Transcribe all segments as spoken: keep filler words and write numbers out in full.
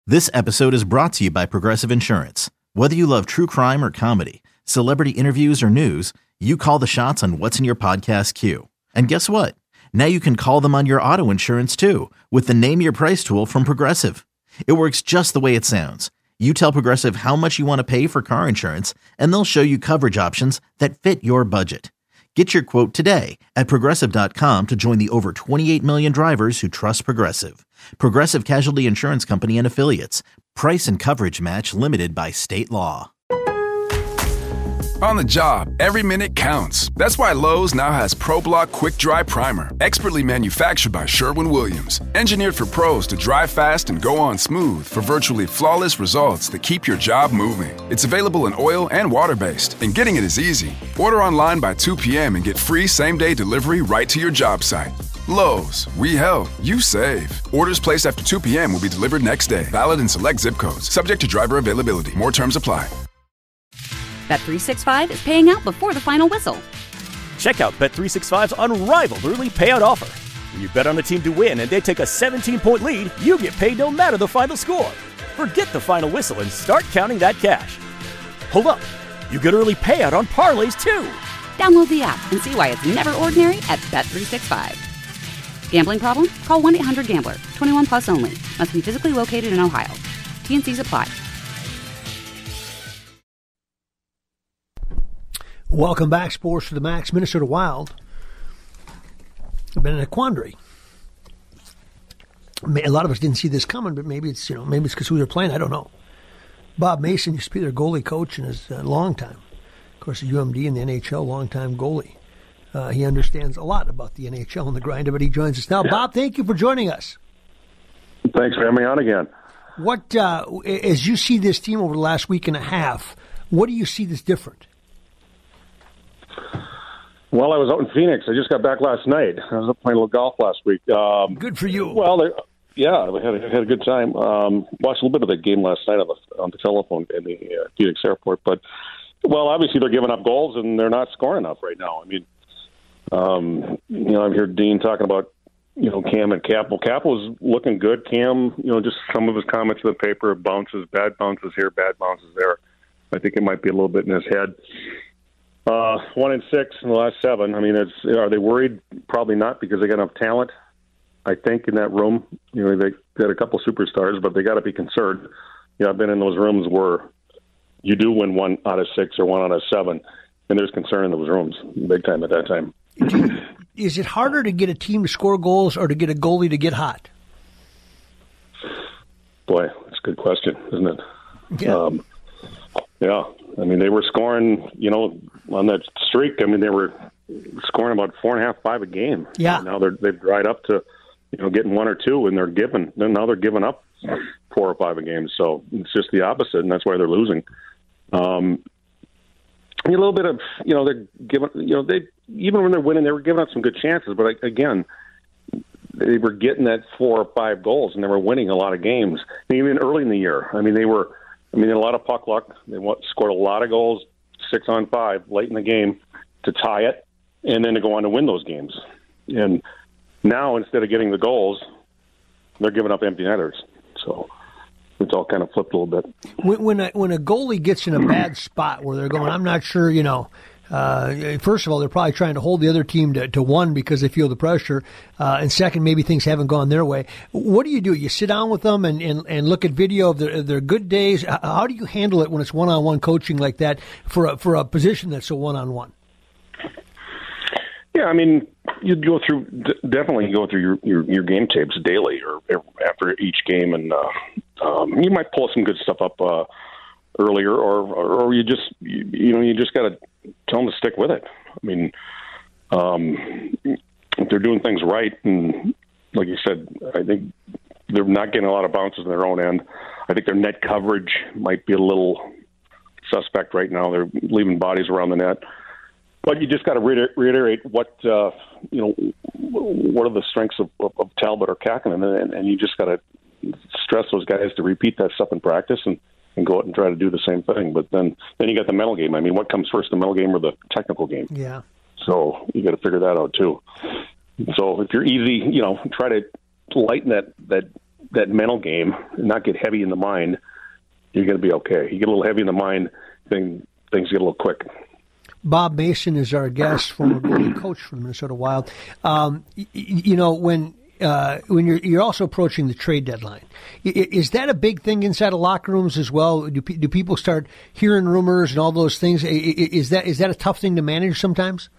This episode is brought to you by Progressive Insurance. Whether you love true crime or comedy, celebrity interviews or news, you call the shots on what's in your podcast queue. And guess what? Now you can call them on your auto insurance too with the Name Your Price tool from Progressive. It works just the way it sounds. You tell Progressive how much you want to pay for car insurance, and they'll show you coverage options that fit your budget. Get your quote today at Progressive dot com to join the over twenty-eight million drivers who trust Progressive. Progressive Casualty Insurance Company and Affiliates. Price and coverage match limited by state law. On the job, every minute counts. That's why Lowe's now has ProBlock Quick Dry Primer, expertly manufactured by Sherwin-Williams. Engineered for pros to dry fast and go on smooth for virtually flawless results that keep your job moving. It's available in oil and water-based, and getting it is easy. Order online by two p.m. and get free same-day delivery right to your job site. Lowe's, we help, you save. Orders placed after two p.m. will be delivered next day. Valid in select zip codes. Subject to driver availability. More terms apply. Bet three sixty-five is paying out before the final whistle. Check out Bet three sixty-five's unrivaled early payout offer. When you bet on a team to win and they take a seventeen-point lead, you get paid no matter the final score. Forget the final whistle and start counting that cash. Hold up. You get early payout on parlays, too. Download the app and see why it's never ordinary at Bet three sixty-five. Gambling problem? Call one eight hundred gambler. twenty-one plus only. Must be physically located in Ohio. T and Cs apply. Welcome back, Sports to the Max. Minnesota Wild have been in a quandary. A lot of us didn't see this coming, but maybe it's you know maybe it's because who they're playing. I don't know. Bob Mason used to be their goalie coach and is a long time, of course, the U M D and the N H L, long time goalie. Uh, he understands a lot about the N H L and the grinder, but he joins us now. Yeah. Bob, thank you for joining us. Thanks for having me on again. What uh, as you see this team over the last week and a half, what do you see that's different? Well, I was out in Phoenix. I just got back last night. I was up playing a little golf last week. Um, good for you. Well, they, yeah, we had, had a good time. Um, watched a little bit of the game last night on the, on the telephone in the uh, Phoenix airport. But, well, obviously they're giving up goals, and they're not scoring enough right now. I mean, um, you know, I've heard Dean talking about, you know, Cam and Cap. Well, Cap was looking good. Cam, you know, just some of his comments in the paper, bounces, bad bounces here, bad bounces there. I think it might be a little bit in his head. Uh, one in six in the last seven. I mean, it's, are they worried? Probably not, because they got enough talent, I think, in that room. You know, they got a couple superstars, but they got to be concerned. You know, I've been in those rooms where you do win one out of six or one out of seven, and there's concern in those rooms big time at that time. Is it harder to get a team to score goals or to get a goalie to get hot? Boy, that's a good question, isn't it? Yeah. Um, yeah. I mean, they were scoring, you know, on that streak. I mean, they were scoring about four and a half, five a game. Yeah. And now they're they've dried up to, you know, getting one or two, and they're giving. Now they're giving up four or five a game. So it's just the opposite, and that's why they're losing. Um, a little bit of, you know, they're giving, you know, they even when they're winning, they were giving up some good chances. But again, they were getting that four or five goals, and they were winning a lot of games. And even early in the year, I mean, they were. I mean, a lot of puck luck. They scored a lot of goals, six on five, late in the game to tie it, and then to go on to win those games. And now, instead of getting the goals, they're giving up empty netters. So it's all kind of flipped a little bit. When, when, a, when a goalie gets in a bad spot where they're going, I'm not sure, you know, Uh, first of all, they're probably trying to hold the other team to, to one because they feel the pressure. Uh, and second, maybe things haven't gone their way. What do you do? You sit down with them and, and, and look at video of their, of their good days. How do you handle it when it's one-on-one coaching like that for a, for a position that's a one-on-one? Yeah, I mean, you go through definitely go through your, your, your game tapes daily or after each game, and uh, um, you might pull some good stuff up uh, earlier, or, or or you just you, you know you just got to tell them to stick with it. I mean, um, if they're doing things right, and like you said, I think they're not getting a lot of bounces on their own end. I think their net coverage might be a little suspect right now. They're leaving bodies around the net. But you just got to reiterate what uh, you know. What are the strengths of, of, of Talbot or Kakinen, and, and you just got to stress those guys to repeat that stuff in practice and, and go out and try to do the same thing. But then, then you got the mental game. I mean, what comes first, the mental game or the technical game? Yeah. So you got to figure that out too. So if you're easy, you know, try to lighten that that that mental game and not get heavy in the mind, you're going to be okay. You get a little heavy in the mind, then things get a little quick. Bob Mason is our guest, former goalie coach for the Minnesota Wild. Um, you, you know, when uh, when you're you're also approaching the trade deadline, is that a big thing inside of locker rooms as well? Do do people start hearing rumors and all those things? Is that is that a tough thing to manage sometimes?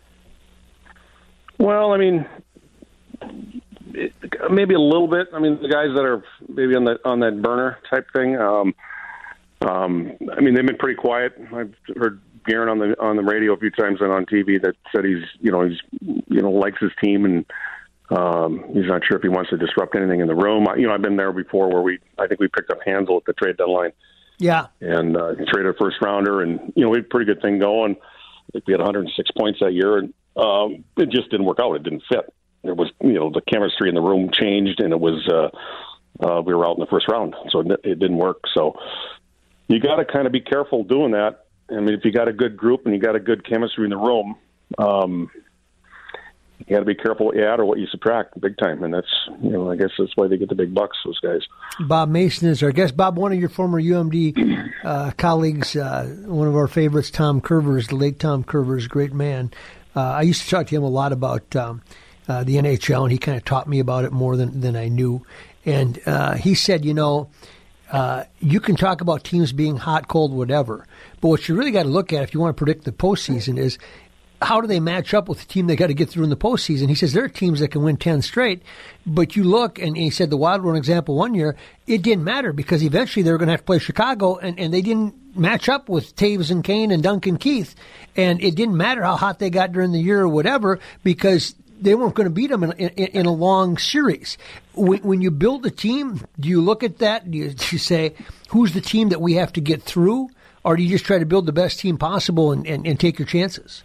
Well, I mean, it, maybe a little bit. I mean, the guys that are maybe on that on that burner type thing. Um, um, I mean, they've been pretty quiet. I've heard Guerin on the on the radio a few times and on T V that said he's you know he's you know likes his team and um, he's not sure if he wants to disrupt anything in the room. I, you know, I've been there before where we I think we picked up Hansel at the trade deadline. Yeah, and uh, traded a first rounder, and you know we had a pretty good thing going. I think we had one hundred six points that year, and um, it just didn't work out. It didn't fit. There was you know the chemistry in the room changed, and it was uh, uh, we were out in the first round, so it, it didn't work. So you got to kind of be careful doing that. I mean, if you got a good group and you got a good chemistry in the room, um, you got to be careful what you add or what you subtract big time. And that's, you know, I guess that's why they get the big bucks, those guys. Bob Mason is our guest. Bob, one of your former U M D uh, colleagues, uh, one of our favorites, Tom Curvers, the late Tom Curvers, great man. Uh, I used to talk to him a lot about um, uh, the N H L, and he kind of taught me about it more than, than I knew. And uh, he said, you know, Uh, you can talk about teams being hot, cold, whatever, but what you really got to look at if you want to predict the postseason is how do they match up with the team they got to get through in the postseason. He says there are teams that can win ten straight, but you look, and he said the Wild were an example one year, it didn't matter because eventually they were going to have to play Chicago, and, and they didn't match up with Taves and Kane and Duncan Keith, and it didn't matter how hot they got during the year or whatever because they weren't going to beat them in, in, in a long series. When, when you build a team, do you look at that? Do you, do you say, who's the team that we have to get through? Or do you just try to build the best team possible and, and, and take your chances?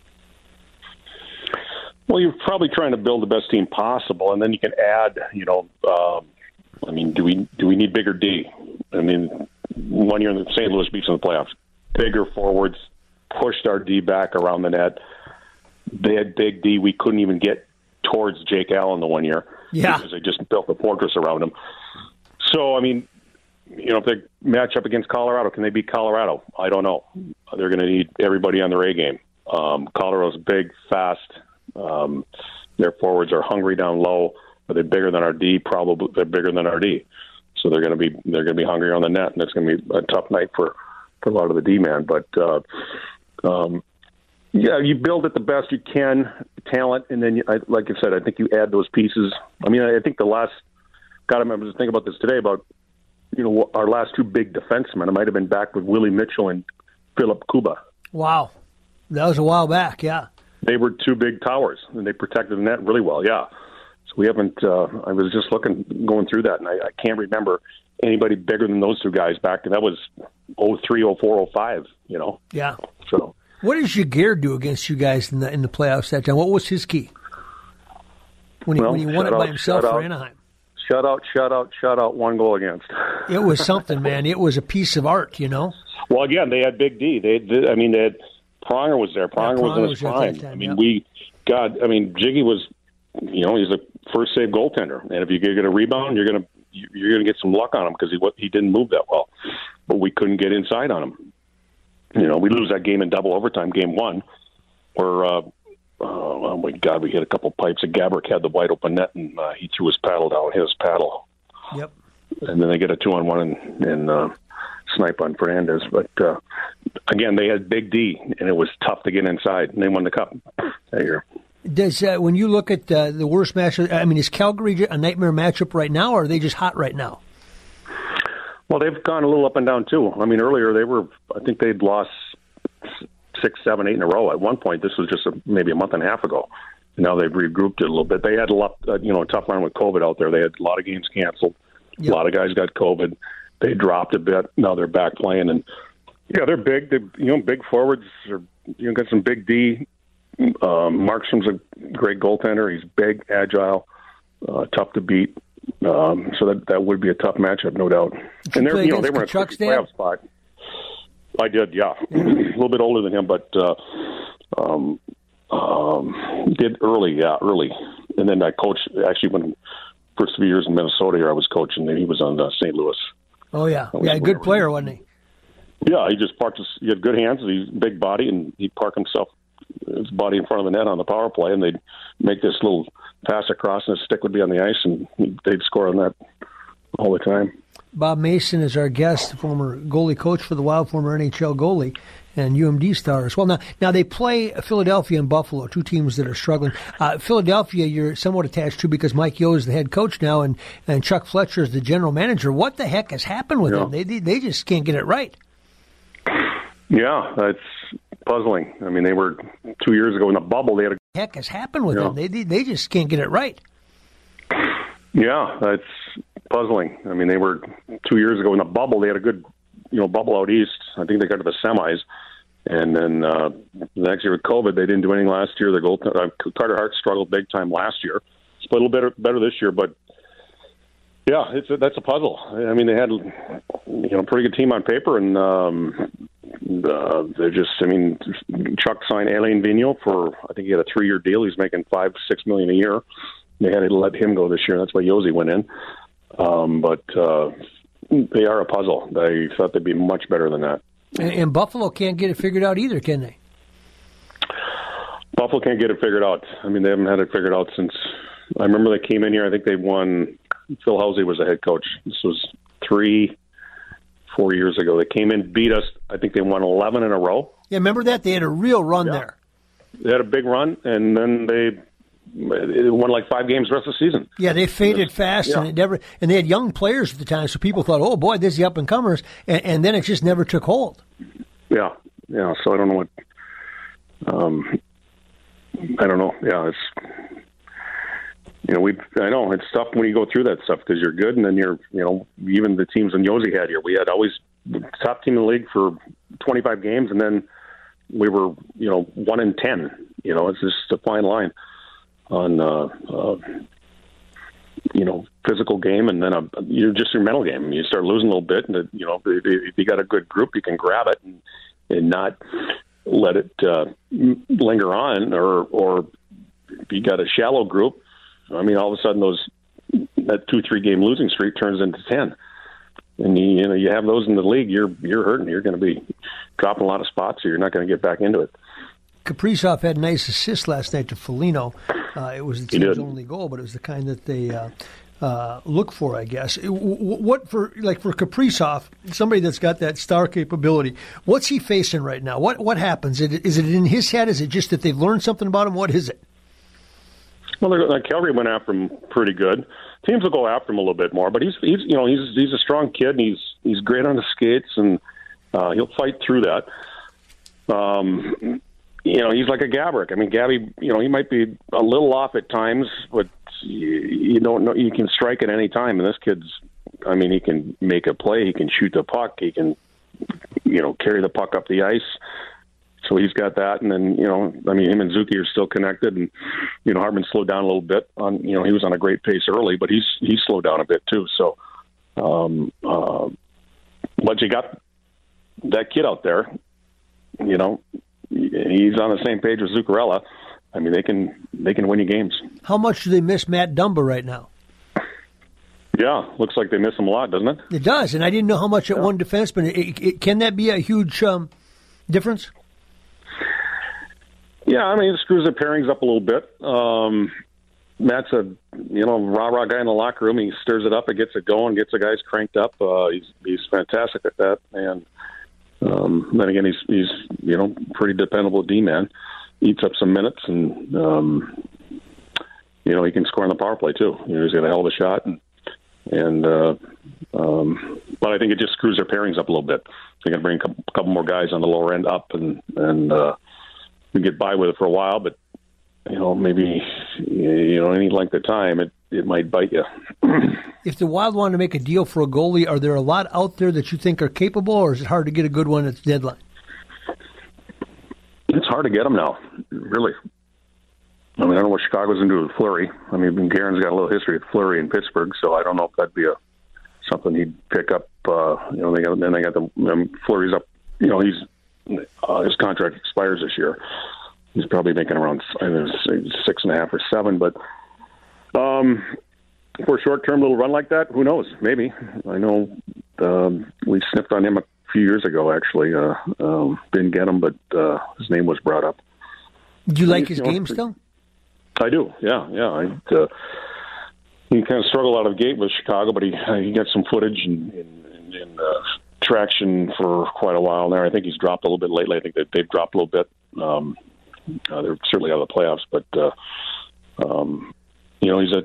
Well, you're probably trying to build the best team possible, and then you can add, you know, uh, I mean, do we do we need bigger D? I mean, one year in the Saint Louis beats in the playoffs, bigger forwards, pushed our D back around the net. They had big D. We couldn't even get towards Jake Allen the one year yeah. because they just built a fortress around him. So, I mean, you know, if they match up against Colorado, can they beat Colorado? I don't know. They're going to need everybody on their A game. Um, Colorado's big, fast. Um, their forwards are hungry down low. Are they bigger than our D? Probably they're bigger than our D. So they're going to be they're going to be hungry on the net, and it's going to be a tough night for, for a lot of the D man. But uh, um, yeah, you build it the best you can, talent, and then, you, I, like I said, I think you add those pieces. I mean, I think the last, God, I remember just thinking about this today about, you know, our last two big defensemen. It might have been back with Willie Mitchell and Philip Kuba. Wow. That was a while back, yeah. They were two big towers, and they protected the net really well, yeah. So we haven't, uh, I was just looking, going through that, and I, I can't remember anybody bigger than those two guys back then. That was oh three, oh four, oh five, you know. Yeah. So. What did Jaguar do against you guys in the in the playoffs that time? What was his key when he, well, when he won it by out, himself for out, Anaheim? Shut out, shut out, shut out, one goal against. It was something, man. It was a piece of art, you know. Well, again, they had Big D. They, they I mean, they had Pronger was there. Pronger, yeah, Pronger was in his prime. Time, I mean, yep. we, God, I mean, Jiggy was, you know, he's a first save goaltender, and if you get a rebound, you're gonna you're gonna get some luck on him because he he didn't move that well, but we couldn't get inside on him. You know, we lose that game in double overtime, game one, where, uh, oh my God, we hit a couple pipes. And Gaborik had the wide open net, and uh, he threw his paddle down, hit his paddle. Yep. And then they get a two on one and, and uh, snipe on Fernandez. But uh, again, they had Big D, and it was tough to get inside, and they won the cup that year. Does uh, when you look at uh, the worst matchup, I mean, is Calgary a nightmare matchup right now, or are they just hot right now? Well, they've gone a little up and down, too. I mean, earlier they were, I think they'd lost six, seven, eight in a row. At one point, this was just a, maybe a month and a half ago. And now they've regrouped it a little bit. They had a lot, uh, you know, a tough line with COVID out there. They had a lot of games canceled. Yep. A lot of guys got COVID. They dropped a bit. Now they're back playing. And, yeah, they're big. They, you know, big forwards. Are, you know, got some big D. Um, Markstrom's a great goaltender. He's big, agile, uh, tough to beat. Um, so that that would be a tough matchup, no doubt. Did and they're, you know, they were in a playoff spot. I did, yeah, a little bit older than him, but uh, um, um, did early, yeah, early. And then I coached actually when first few years in Minnesota here, I was coaching, and he was on uh, Saint Louis. Oh, yeah. Yeah, a good player, wasn't he? Yeah, he just parked his, he had good hands, he's a big body, and he'd park himself, his body in front of the net on the power play, and they'd make this little pass across, and his stick would be on the ice, and they'd score on that all the time. Bob Mason is our guest, former goalie coach for the Wild, former N H L goalie, and U M D star as well. Now, now they play Philadelphia and Buffalo, two teams that are struggling. Uh, Philadelphia, you're somewhat attached to because Mike Yeo is the head coach now, and, and Chuck Fletcher is the general manager. What the heck has happened with yeah. them? They, they they just can't get it right. Yeah, that's puzzling. I mean, they were two years ago in the bubble. They had a heck has happened with yeah. them. They, they they just can't get it right. Yeah, that's puzzling. I mean, they were two years ago in the bubble. They had a good, you know, bubble out east. I think they got to the semis, and then uh, the next year with COVID, they didn't do anything last year. Their goal, uh, Carter Hart struggled big time last year. It's a little better better this year, but yeah, it's a, that's a puzzle. I mean, they had, you know, a pretty good team on paper, and um, uh, they're just. I mean, Chuck signed Alain Vigneault for I think he had a three year deal. He's making five six million a year. They had to let him go this year. That's why Josi went in. Um, but uh, they are a puzzle. I thought they'd be much better than that. And, and Buffalo can't get it figured out either, can they? Buffalo can't get it figured out. I mean, they haven't had it figured out since. I remember they came in here. I think they won. Phil Housley was the head coach. This was three, four years ago. They came in, beat us. I think they won eleven in a row. Yeah, remember that? They had a real run yeah. there. They had a big run, and then they. It won like five games the rest of the season. Yeah, they faded fast, yeah. and it never. And they had young players at the time, so people thought, "Oh boy, this is the up and comers," and, and then it just never took hold. Yeah, yeah. So I don't know what. Um, I don't know. Yeah, it's. You know, we. I know it's tough when you go through that stuff because you're good, and then you're. You know, even the teams in Josi had here, we had always the top team in the league for twenty-five games, and then we were, you know, one in ten. You know, it's just a fine line on, uh, uh, you know, physical game, and then a, you're just your mental game. You start losing a little bit, and it, you know, if you got a good group, you can grab it and, and not let it uh, linger on, or or if you got a shallow group, I mean, all of a sudden those that two three game losing streak turns into ten, and you, you know you have those in the league, you're you're hurting. You're going to be dropping a lot of spots, so you're not going to get back into it. Kaprizov had a nice assist last night to Foligno. Uh, it was the team's only goal, but it was the kind that they uh, uh, look for, I guess. What for, like for Kaprizov, somebody that's got that star capability? What's he facing right now? What what happens? Is it in his head? Is it just that they've learned something about him? What is it? Well, like Calgary went after him pretty good. Teams will go after him a little bit more, but he's he's you know he's he's a strong kid, and he's he's great on the skates, and uh, he'll fight through that. Um. You know, he's like a Gaborik. I mean, Gabby, you know, he might be a little off at times, but you don't know. You can strike at any time. And this kid's, I mean, he can make a play. He can shoot the puck. He can, you know, carry the puck up the ice. So he's got that. And then, you know, I mean, him and Zuki are still connected. And, you know, Hartman slowed down a little bit. On, you know, he was on a great pace early, but he's he's slowed down a bit too. So, um, uh, but you got that kid out there, you know. He's on the same page with Zuccarello. I mean, they can they can win you games. How much do they miss Matt Dumba right now? Yeah, looks like they miss him a lot, doesn't it? It does, and I didn't know how much at yeah. one defenseman. It, it, can that be a huge um, difference? Yeah, I mean, it screws their pairings up a little bit. Um, Matt's a you know rah rah guy in the locker room. He stirs it up, it gets it going, gets the guys cranked up. Uh, he's he's fantastic at that, and. Um, then again, he's he's you know pretty dependable D man. Eats up some minutes, and um, you know he can score on the power play too. You know he's got a hell of a shot, and and uh, um, but I think it just screws their pairings up a little bit. They're going to bring a couple, couple more guys on the lower end up, and and uh, we get by with it for a while. But you know maybe you know any length of time, it it might bite you. If the Wild want to make a deal for a goalie, are there a lot out there that you think are capable, or is it hard to get a good one at the deadline? It's hard to get them now, really. I mean, I don't know what Chicago's going to do with Fleury. I mean, Garen's got a little history with Fleury in Pittsburgh, so I don't know if that'd be a something he'd pick up. Uh, you know, they got then they got the um, Fleury's up. You know, he's uh, his contract expires this year. He's probably making around I don't know, six and a half or seven, but. Um, for a short-term little run like that, who knows? Maybe. I know um, we sniffed on him a few years ago, actually. Uh, um, didn't get him, but uh, his name was brought up. Do you like his you know, game still? I do, yeah, yeah. I, uh, he kind of struggled out of the gate with Chicago, but he he got some footage and, and, and uh, traction for quite a while now. I think he's dropped a little bit lately. I think that they've dropped a little bit. Um, uh, they're certainly out of the playoffs, but uh, um, you know, he's a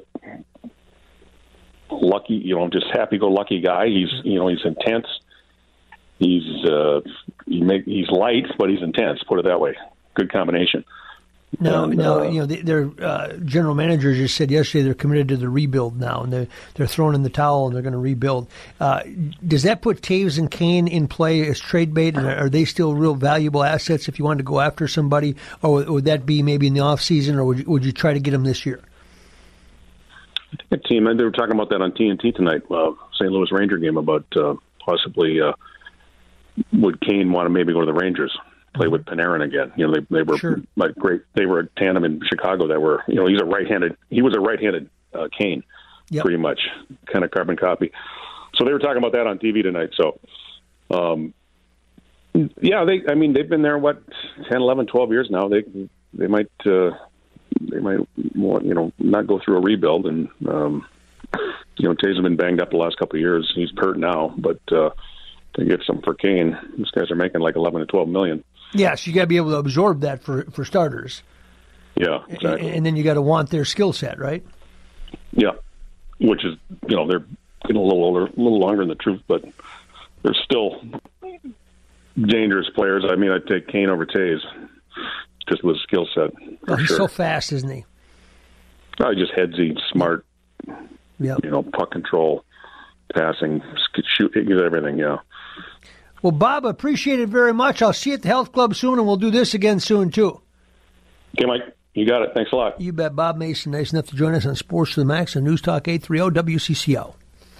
lucky, you know, just happy-go-lucky guy. He's, you know, he's intense. He's uh, he make he's light, but he's intense. Put it that way. Good combination. No, and, no, uh, you know, they, their uh, general manager just said yesterday they're committed to the rebuild now, and they're, they're throwing in the towel and they're going to rebuild. Uh, does that put Taves and Kane in play as trade bait, and are they still real valuable assets if you wanted to go after somebody, or would, would that be maybe in the off season, or would you, would you try to get them this year? I think a team, and they were talking about that on T N T tonight, uh, Saint Louis Ranger game, about uh, possibly uh, would Kane want to maybe go to the Rangers? Play with Panarin again. You know, they they were Sure. like great. They were a tandem in Chicago that were, you know, he's a right-handed. He was a right-handed uh, Kane, Yep. pretty much, kind of carbon copy. So they were talking about that on T V tonight. So, um, yeah, they. I mean, they've been there what ten, eleven, twelve years now. They they might uh, they might want, you know, not go through a rebuild. And um, you know, Taves have been banged up the last couple of years. He's hurt now, but uh, they get some for Kane. These guys are making like eleven to twelve million. Yes, you got to be able to absorb that for, for starters. Yeah, exactly. And then you got to want their skill set, right? Yeah, which is, you know, they're getting a little older, a little longer in the truth, but they're still dangerous players. I mean, I'd take Kane over Taves just with skill set. Oh, he's sure. so fast, isn't he? Oh, just headsy, smart, Yeah. you know, puck control, passing, shoot, everything, yeah. Well, Bob, appreciate it very much. I'll see you at the health club soon, and we'll do this again soon, too. Okay, Mike, you got it. Thanks a lot. You bet. Bob Mason, nice enough to join us on Sports to the Max on News Talk eight thirty W C C O.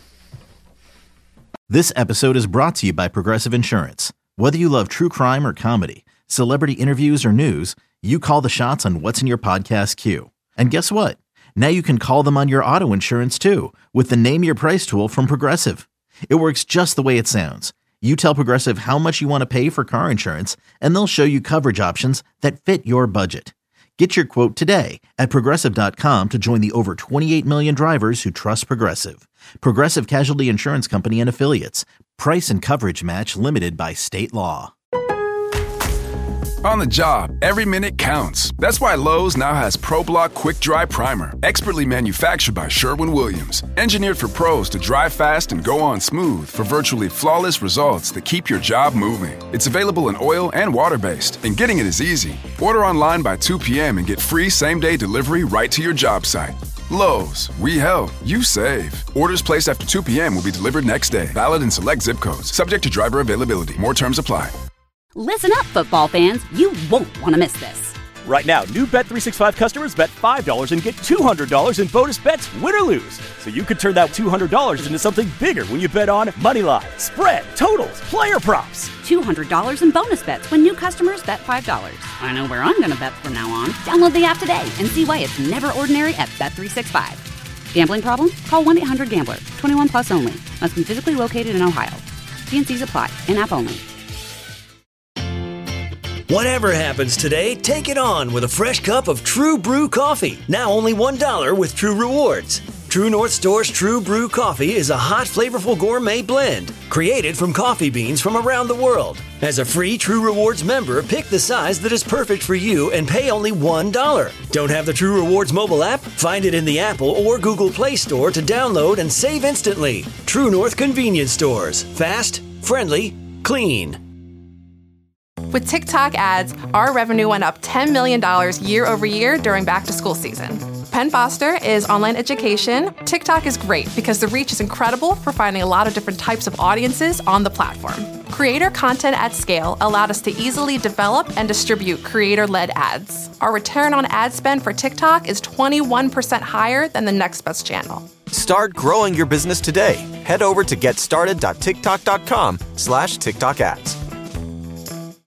This episode is brought to you by Progressive Insurance. Whether you love true crime or comedy, celebrity interviews or news, you call the shots on what's in your podcast queue. And guess what? Now you can call them on your auto insurance, too, with the Name Your Price tool from Progressive. It works just the way it sounds. You tell Progressive how much you want to pay for car insurance, and they'll show you coverage options that fit your budget. Get your quote today at Progressive dot com to join the over twenty-eight million drivers who trust Progressive. Progressive Casualty Insurance Company and Affiliates. Price and coverage match limited by state law. On the job, every minute counts. That's why Lowe's now has ProBlock Quick Dry Primer, expertly manufactured by Sherwin-Williams. Engineered for pros to dry fast and go on smooth for virtually flawless results that keep your job moving. It's available in oil and water-based, and getting it is easy. Order online by two p.m. and get free same-day delivery right to your job site. Lowe's, we help, you save. Orders placed after two p.m. will be delivered next day. Valid in select zip codes. Subject to driver availability. More terms apply. Listen up, football fans. You won't want to miss this. Right now, new Bet three sixty-five customers bet five dollars and get two hundred dollars in bonus bets, win or lose. So you could turn that two hundred dollars into something bigger when you bet on money line, spread, totals, player props. two hundred dollars in bonus bets when new customers bet five dollars. I know where I'm going to bet from now on. Download the app today and see why it's never ordinary at Bet three sixty-five. Gambling problem? Call one eight hundred gambler. twenty-one plus only. Must be physically located in Ohio. T N Cs apply. In-app only. Whatever happens today, take it on with a fresh cup of True Brew coffee. Now only one dollar with True Rewards. True North Store's True Brew coffee is a hot, flavorful gourmet blend created from coffee beans from around the world. As a free True Rewards member, pick the size that is perfect for you and pay only one dollar. Don't have the True Rewards mobile app? Find it in the Apple or Google Play Store to download and save instantly. True North Convenience Stores. Fast, friendly, clean. With TikTok ads, our revenue went up ten million dollars year over year during back-to-school season. Penn Foster is online education. TikTok is great because the reach is incredible for finding a lot of different types of audiences on the platform. Creator content at scale allowed us to easily develop and distribute creator-led ads. Our return on ad spend for TikTok is twenty-one percent higher than the next best channel. Start growing your business today. Head over to getstarted dot tiktok dot com slash TikTok ads.